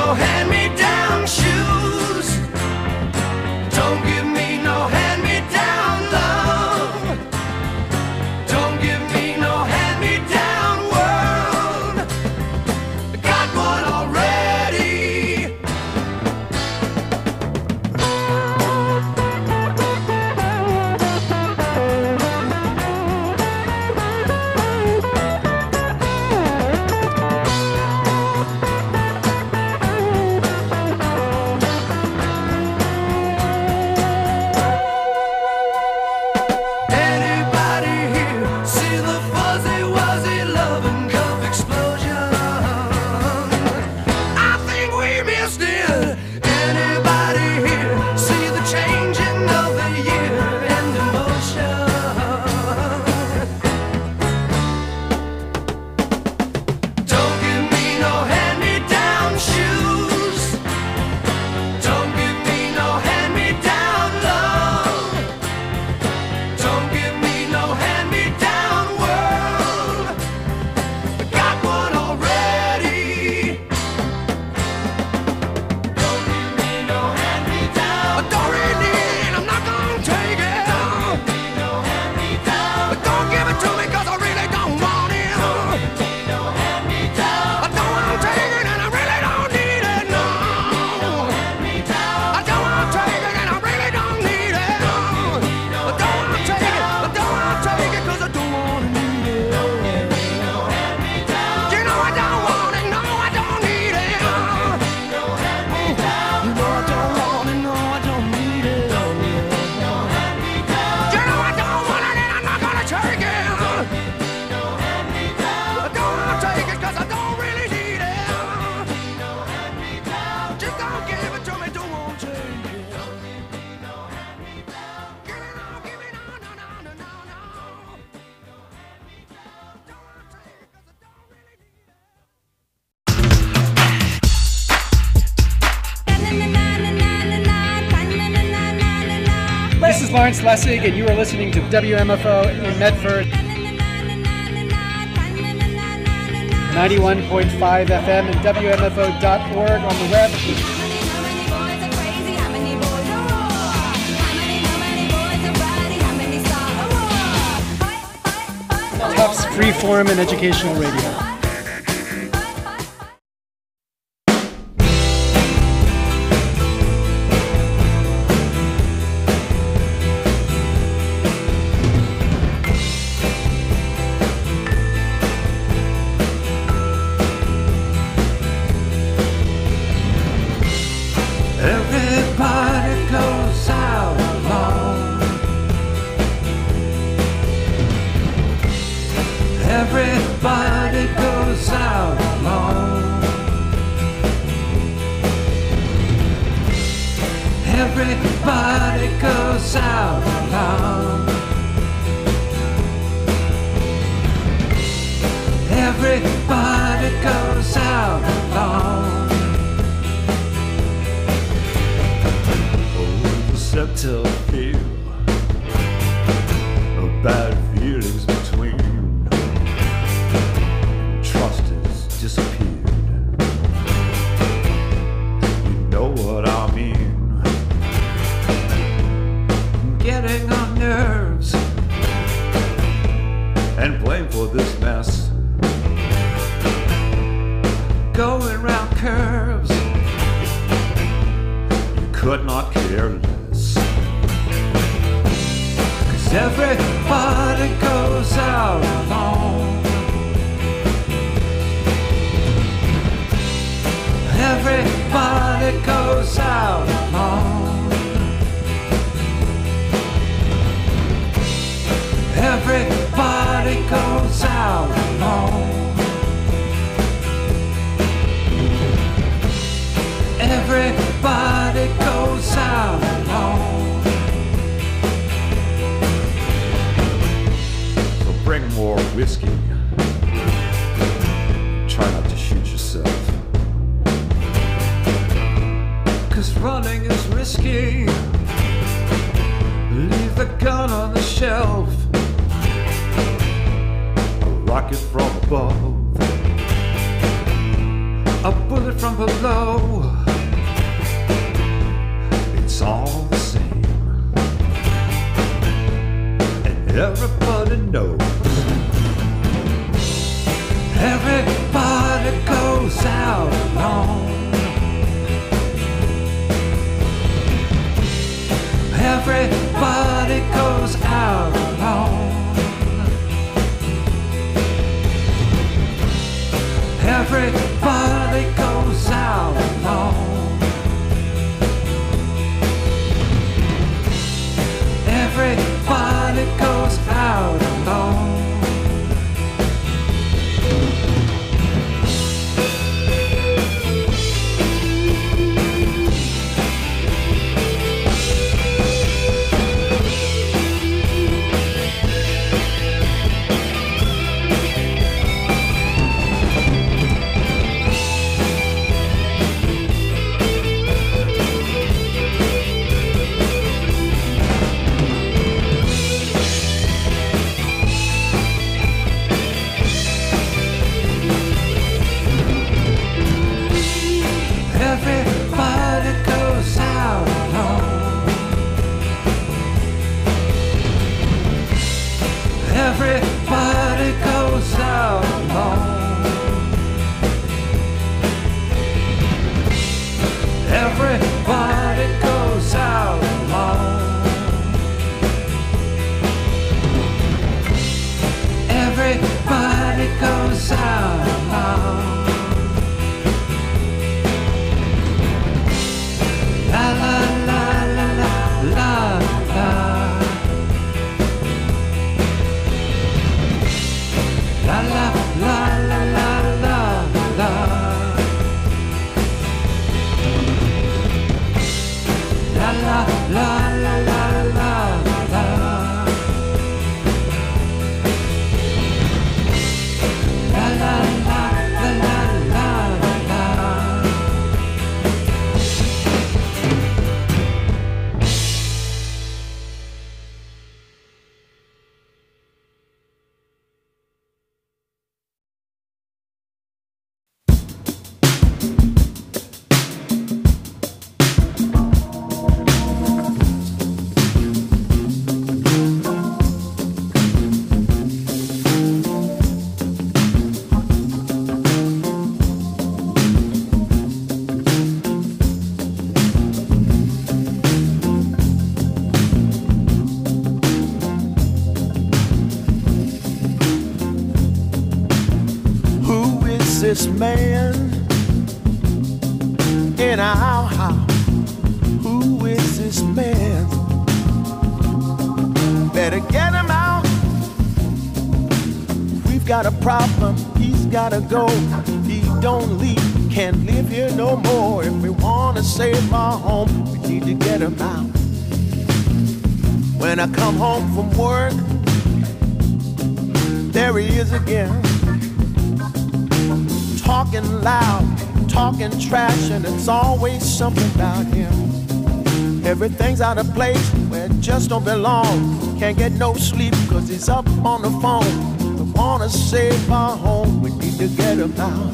no hand-me-down shoes. Don't give me no hand-me-down love. Don't give me no hand-me-down world. I got one already. Anybody here see the fuzzy wuzzy loving cup explosion? I think we missed it. Anybody here see the changing of the year and emotion? Don't give me no hand-me-down shoes. Don't give me no hand-me-down love. Don't give me no hand-me-down world. I got one already. Don't give me no hand-me-down. I don't really need, I'm not gonna take it. Don't give me no hand-me-down. Don't give it to me 'cause I really don't want it. Don't give me no hand-me-down. I don't wanna take it and I really don't need it. No. I don't wanna take it and I really don't need it. I don't wanna take it. I don't wanna take it 'cause I don't wanna need it. You know I don't want it. No, I don't need it. You know I don't want it. No, I don't need it. You know I don't want it and I'm not gonna take it. I don't wanna take it 'cause I don't really need it. Just don't give it to me. Don't want to take it. Give me no, give me no, no, no, no, no, no. Don't wanna take it 'cause I don't really need it. This is Lawrence Lessig, and you are listening to WMFO in Medford, 91.5 FM and WMFO.org on the web. Tufts Freeform and Educational Radio. Everybody goes out alone. Everybody goes out alone. Everybody goes out alone. Everybody goes out alone. Subtle feel of bad feelings between. Trust has disappeared. You know what I mean. Getting on nerves and blame for this mess. Going round curves. You could not care less. Everybody goes out alone. Everybody goes out alone. Everybody goes out alone. Everybody goes out alone. Bring more whiskey. Try not to shoot yourself. 'Cause running is risky. Leave the gun on the shelf. A rocket from above. A a bullet from below. It's all the same, and everybody knows. Everybody goes out alone. Everybody goes out alone. Everybody goes out alone. Everybody goes out alone. Everybody goes out alone. Everybody goes out alone. Everybody goes out alone. La la la la la la la. La la la la la la la. La la la la la la la. La la la la la la la. This man in our house, who is this man? Better get him out. We've got a problem, he's gotta go. If he don't leave, can't live here no more. If we wanna save our home, we need to get him out. When I come home from work, there he is again. Talking loud, talking trash, and it's always something about him. Everything's out of place where it just don't belong. Can't get no sleep cause he's up on the phone. We wanna save our home, we need to get him out.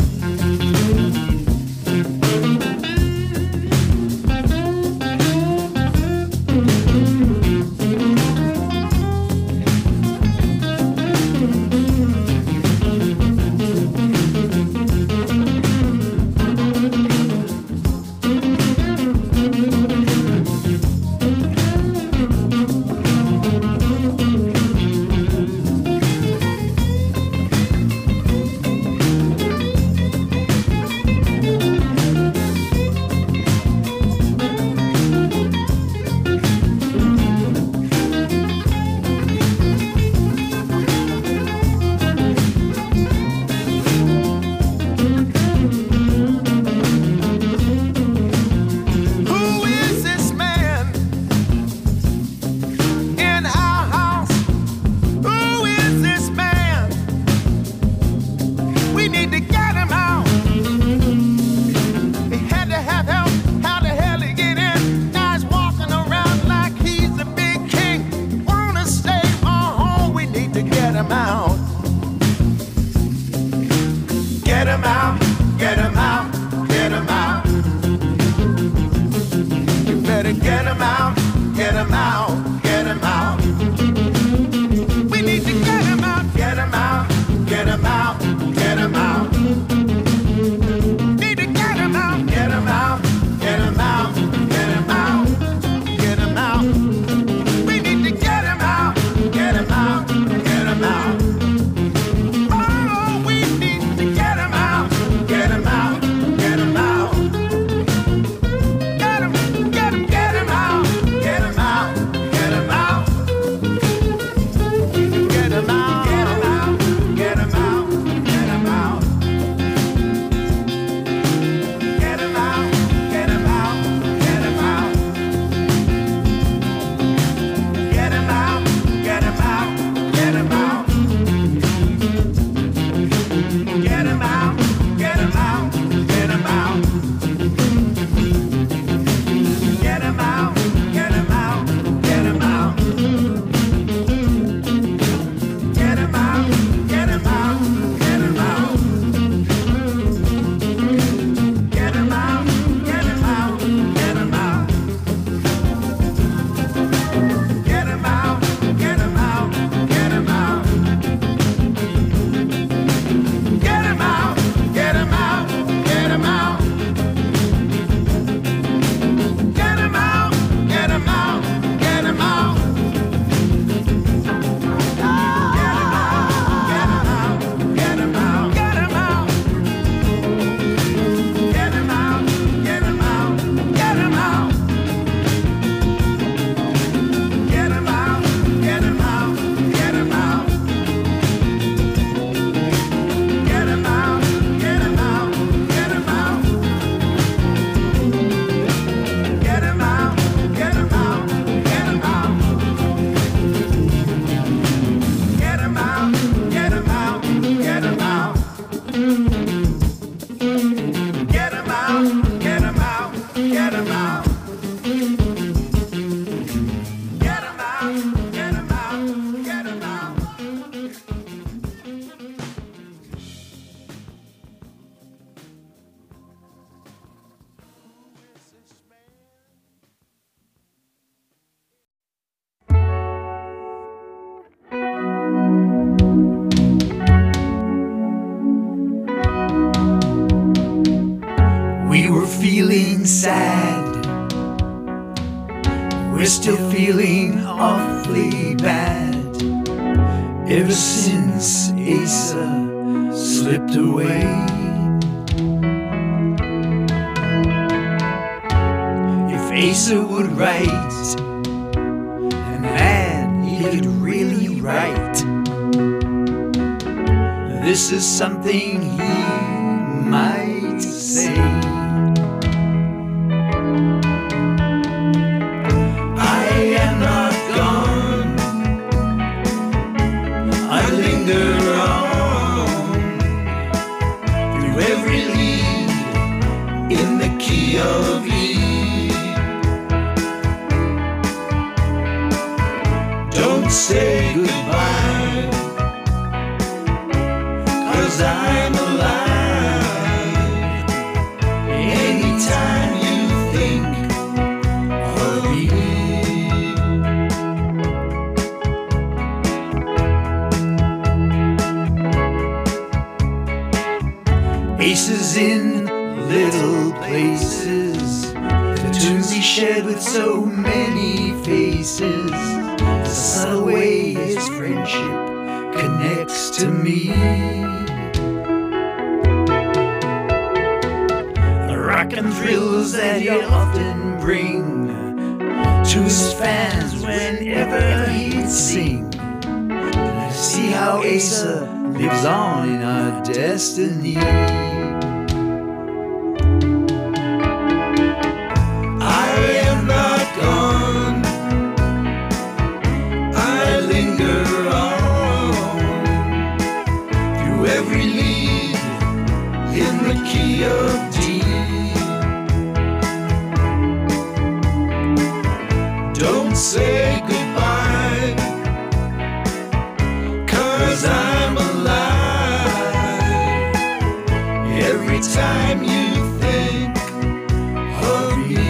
feeling sad. We're still feeling awfully bad. Ever since Asa slipped away. If Asa would write, and man, he could really write. This is something he might say. I am not gone, I linger on through every lead in the key of E. Don't say goodbye, 'cause I'm alive anytime you think of me. Aces in little places, the tunes he shared with so many faces, the subtle way his friendship connects to me. The rock and thrills that he'd often bring to his fans whenever he'd sing. And I see how Asa lives on in our destiny. I am not gone, I linger on through every lead in the key of D. Don't say goodbye, 'cause I'm alive every time you think of me.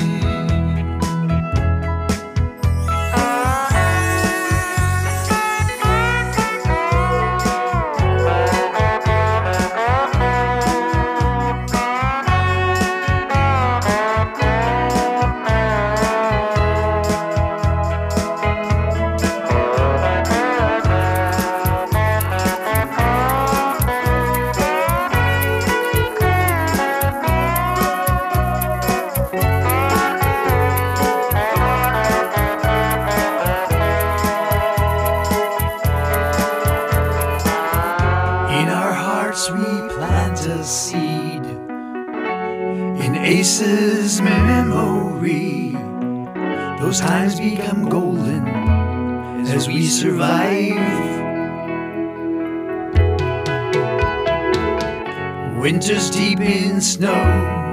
In our hearts we plant a seed in Asa's memory. Those times become golden as we survive. Winter's deep in snow,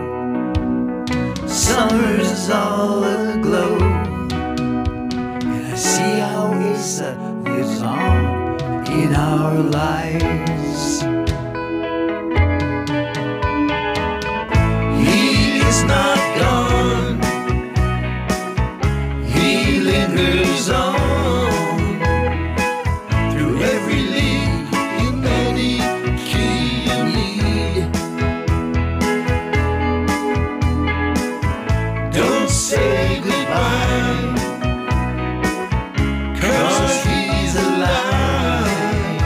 summer's all aglow, and I see how Asa lives on in our lives. He is not gone, he lingers on through every lead in any key you need. Don't say goodbye, 'cause he's alive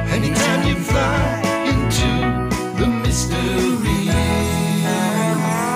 anytime you fly into the mystery.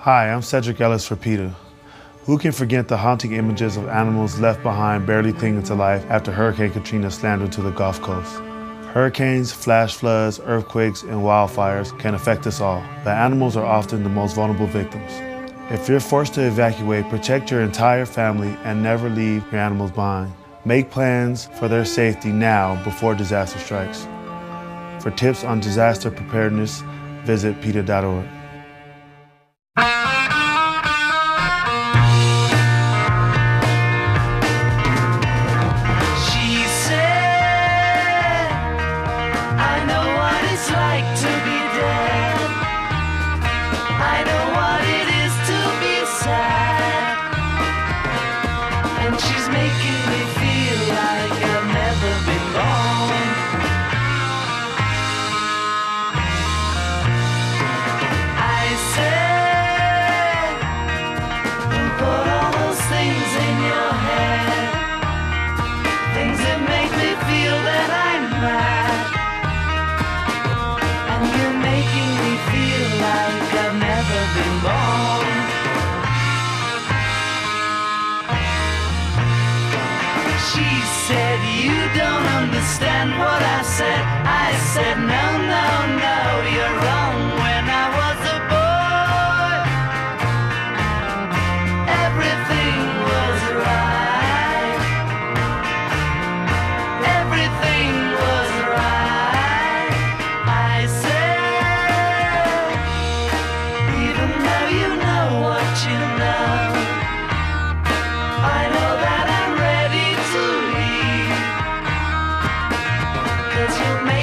Hi, I'm Cedric Ellis for PETA. Who can forget the haunting images of animals left behind barely clinging to life after Hurricane Katrina slammed into the Gulf Coast? Hurricanes, flash floods, earthquakes, and wildfires can affect us all, but animals are often the most vulnerable victims. If you're forced to evacuate, protect your entire family and never leave your animals behind. Make plans for their safety now before disaster strikes. For tips on disaster preparedness, visit PETA.org. What I said, no, no, no, you're wrong. When I was a boy, everything was right. Everything was right. I said, even though you know what you know, I know that I'm ready to leave. 'Cause you make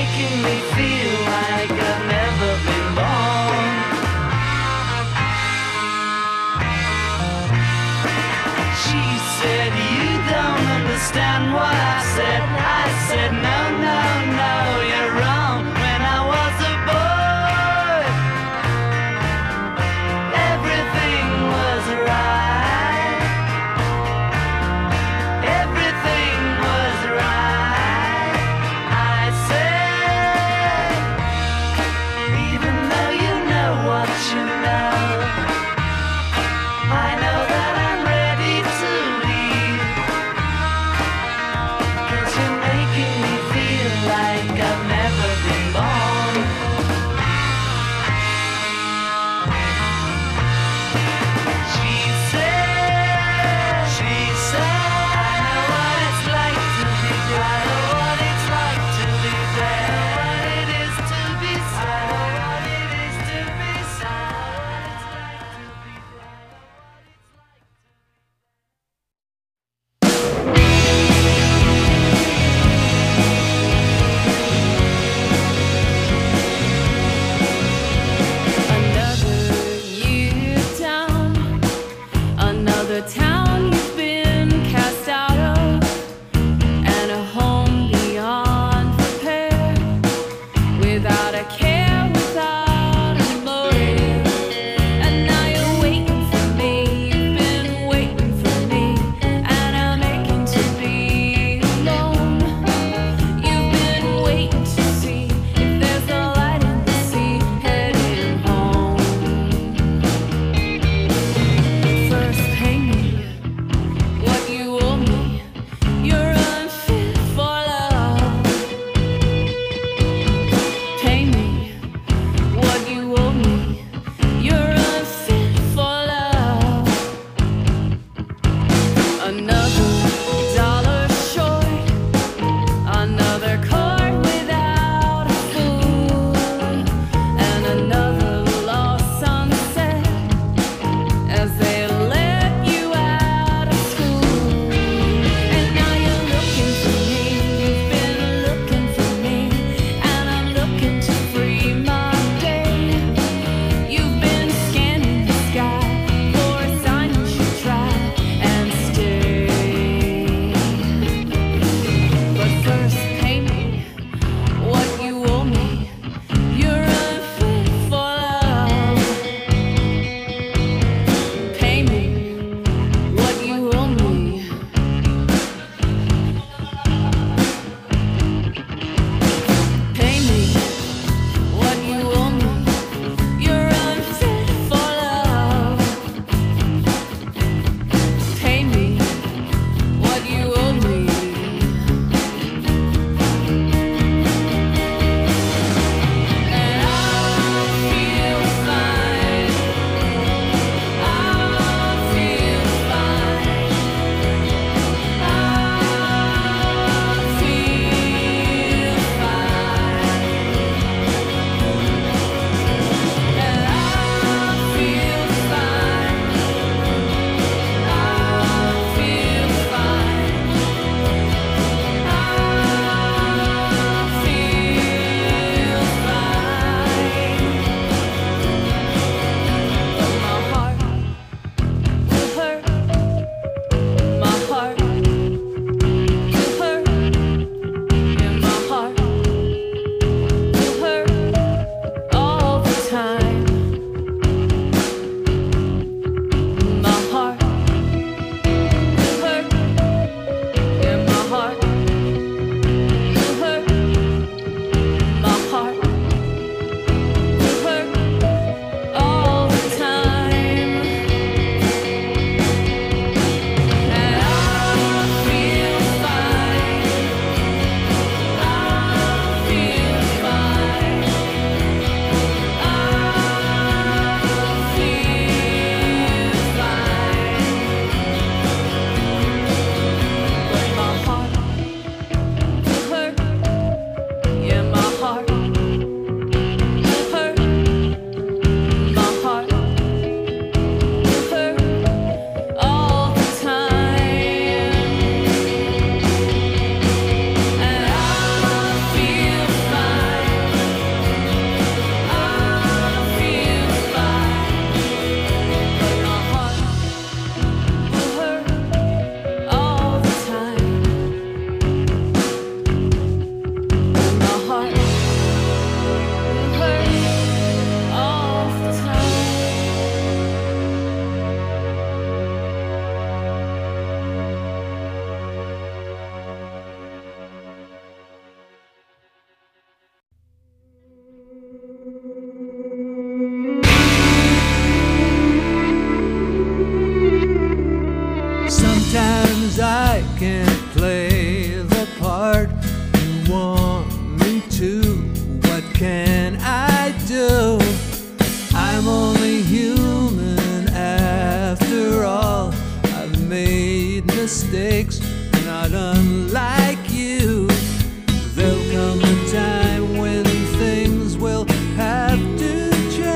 mistakes are not unlike you. There'll come a time when things will have to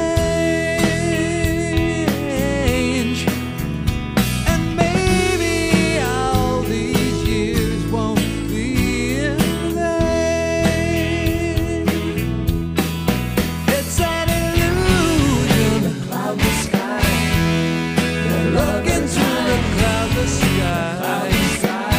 change. And maybe all these years won't be in vain. It's an illusion, a cloudless sky. Look into the cloudless sky.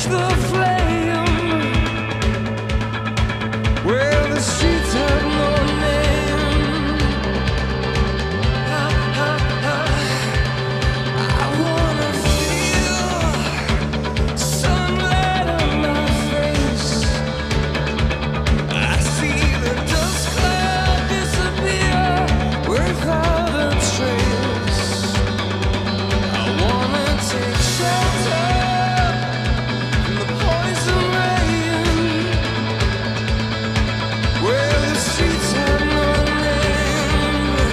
the flame. Where the streets have no name. I wanna feel sunlight on my face. I see the dust cloud disappear without a trace. I wanna take shelter from the poison rain. Where the streets have no name.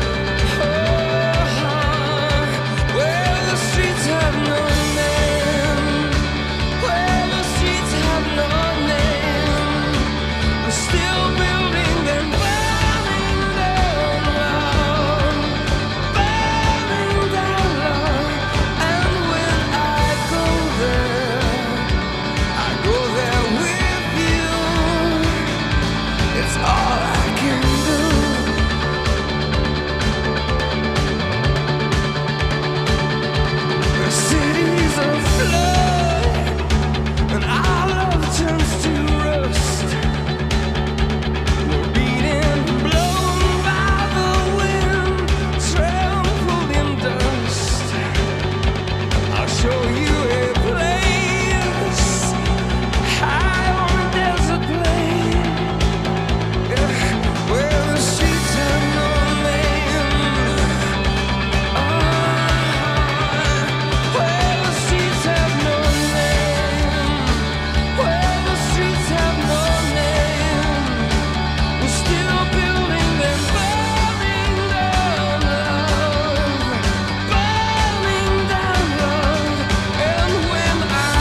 Where the streets have no name. Where the streets have no name. We're still building and burning down love. Burning down love. And when I go there with you. It's all I can do. The city's afloat, and our love turns to rust. We're beaten, blown by the wind, trampled in dust. I'll show you a place high on a desert plain. Where the streets have no name. Where the streets have no name. Where the streets have no name. We're still building and burning down love. Burning down love. And when I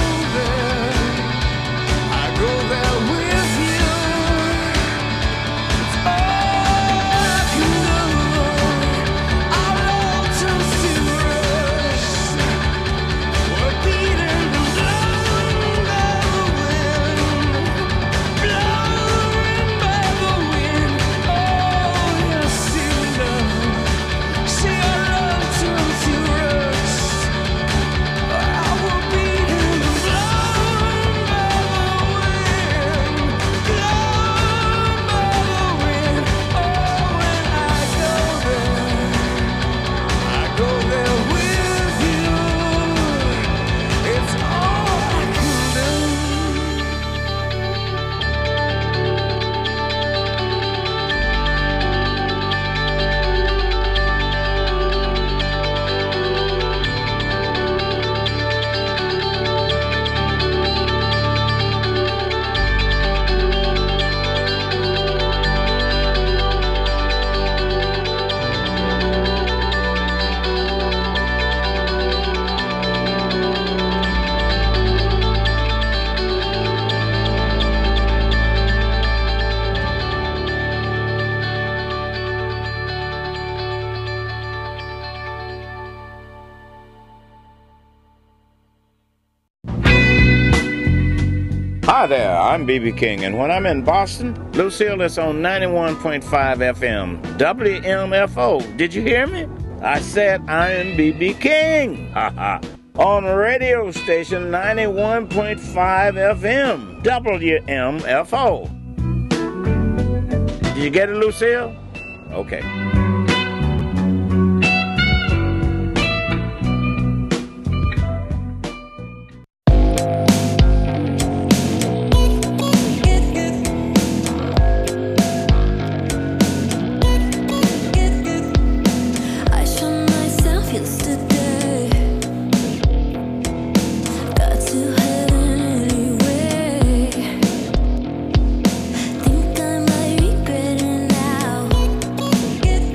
go there with you. It's all I can do. Our love turns to rust. We're beaten and blown by the wind. Blown by the wind. Oh, yes, you know. See, our love turns to rust. We're beaten and blown by the wind. Blown by the wind. Oh, when I go there with you. It's all I can do. Hi there, I'm B.B. King, and when I'm in Boston, Lucille is on 91.5 FM, WMFO. Did you hear me? I said I am B.B. King. On radio station 91.5 FM, WMFO. Did you get it, Lucille? Okay. I shot myself yesterday. Got to heaven anyway. Think I might regret it now.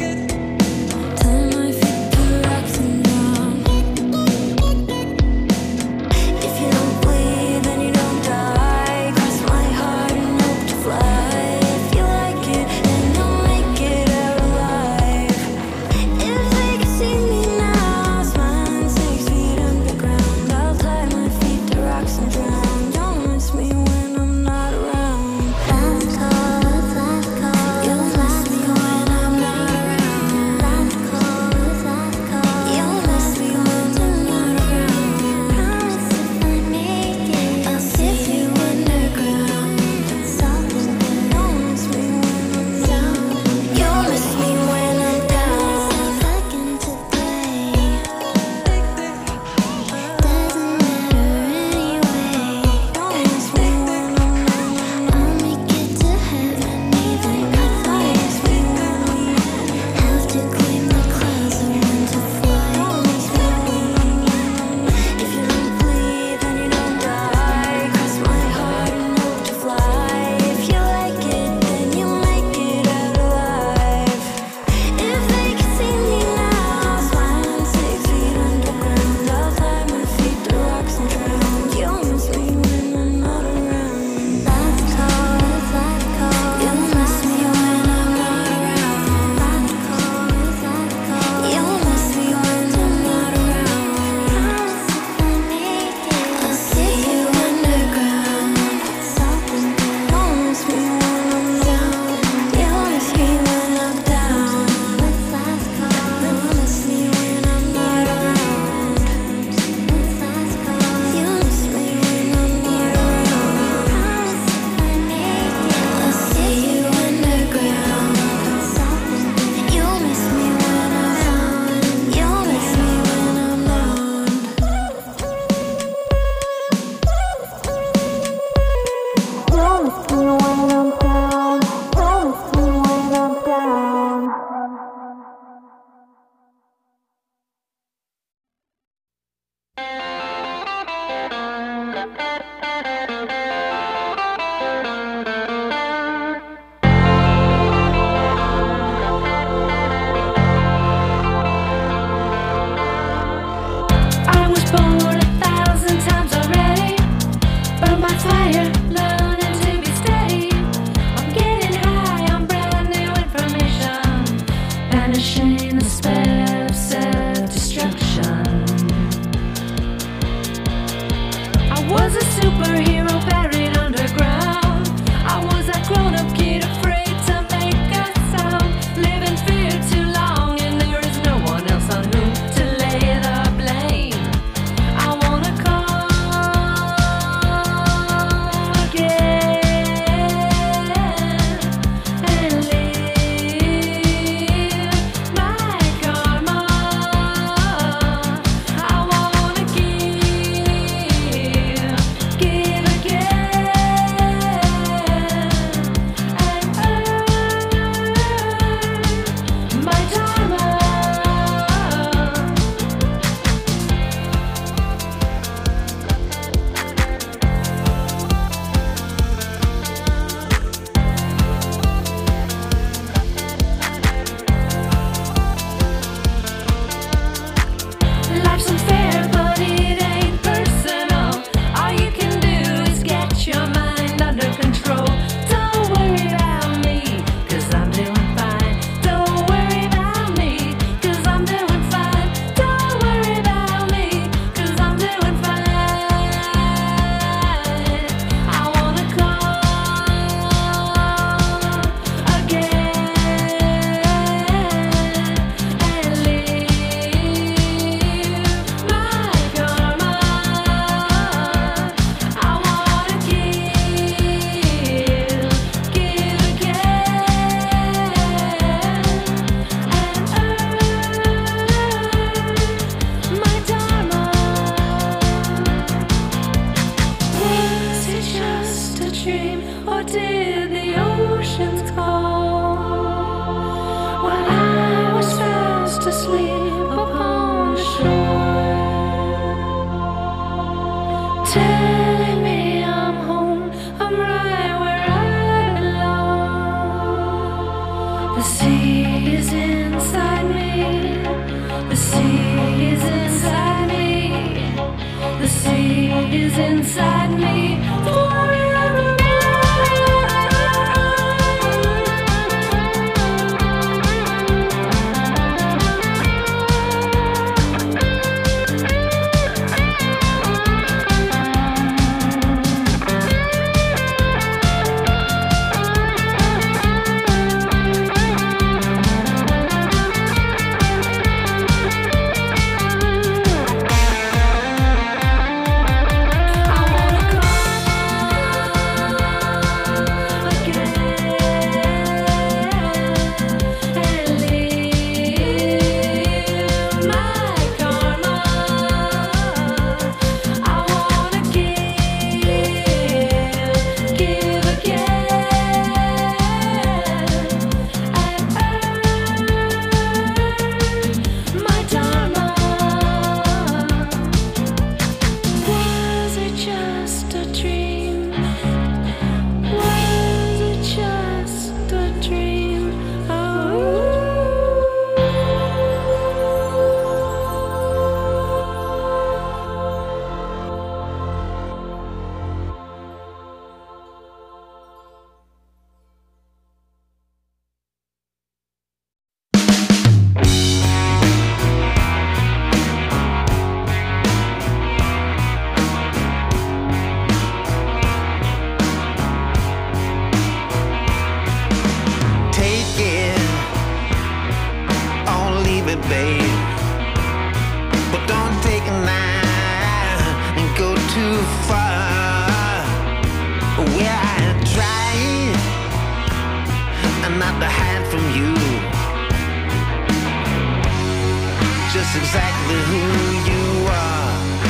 exactly who you are.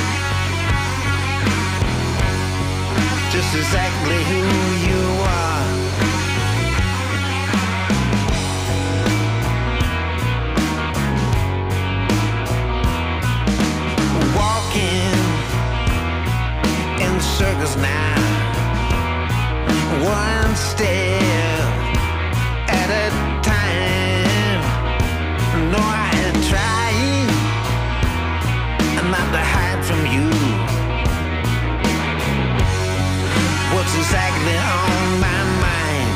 Just exactly who you are. Walking in circles now, one step at a time. No, I had tried not to hide from you. What's exactly on my mind?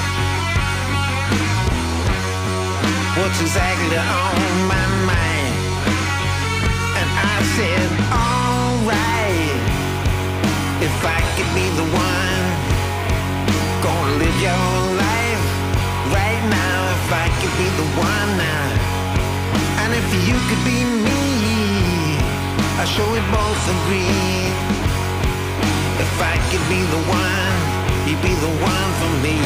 What's exactly on my mind? And I said, alright, if I could be the one, gonna live your life right now. If I could be the one now, and if you could be me, I sure we both agree. If I could be the one, you'd be the one for me.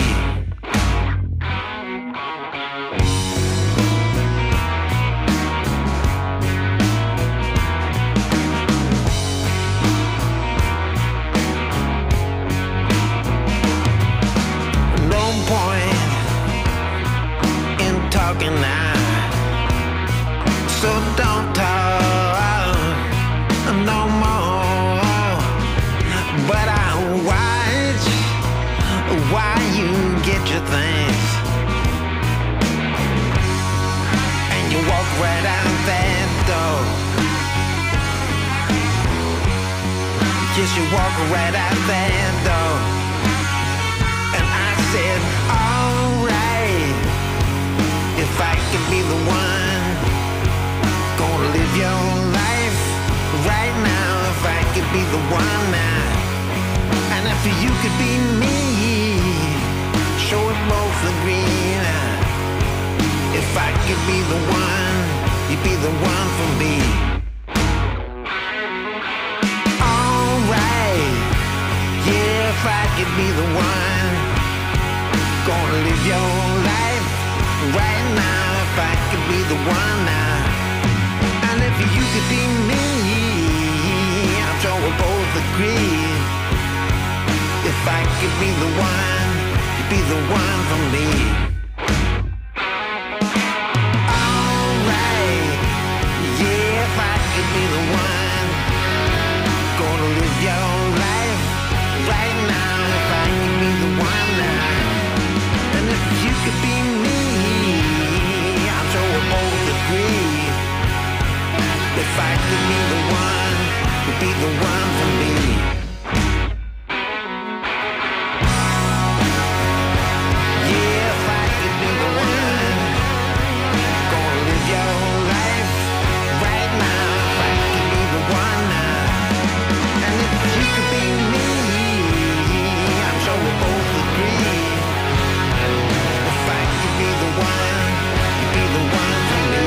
No point in talking now, so don't talk no more. But I watch why you get your things, and you walk right out that door. Yes, you walk right out that door. And I said, alright, if I could be the one, gonna live your life right now. If I could be the one now, and if you could be me, sure we both agree now. If I could be the one, you'd be the one for me. Alright, yeah, if I could be the one, gonna live your life right now. If I could be the one now, and if you could be me, I'm sure we'll both agree. If I could be the one, you'd be the one for me. Alright, yeah, if I could be the one, gonna live your life right now. If I could be the one now, and if you could be me, I'm sure we'll both agree. If I could be the one, you'd be the one for me. Yeah, if I could be the one, gonna live your life right now. If I could be the one now, and if you could be me, I'm sure we'll both agree. If I could be the one, you'd be the one for me.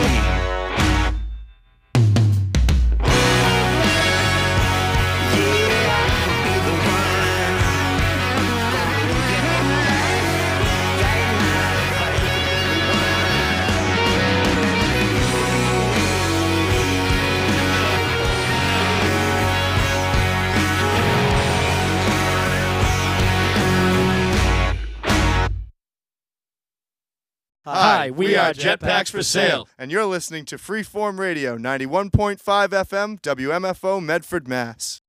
Hi, we are Jetpacks for Sale. And you're listening to Freeform Radio, 91.5 FM, WMFO, Medford, Mass.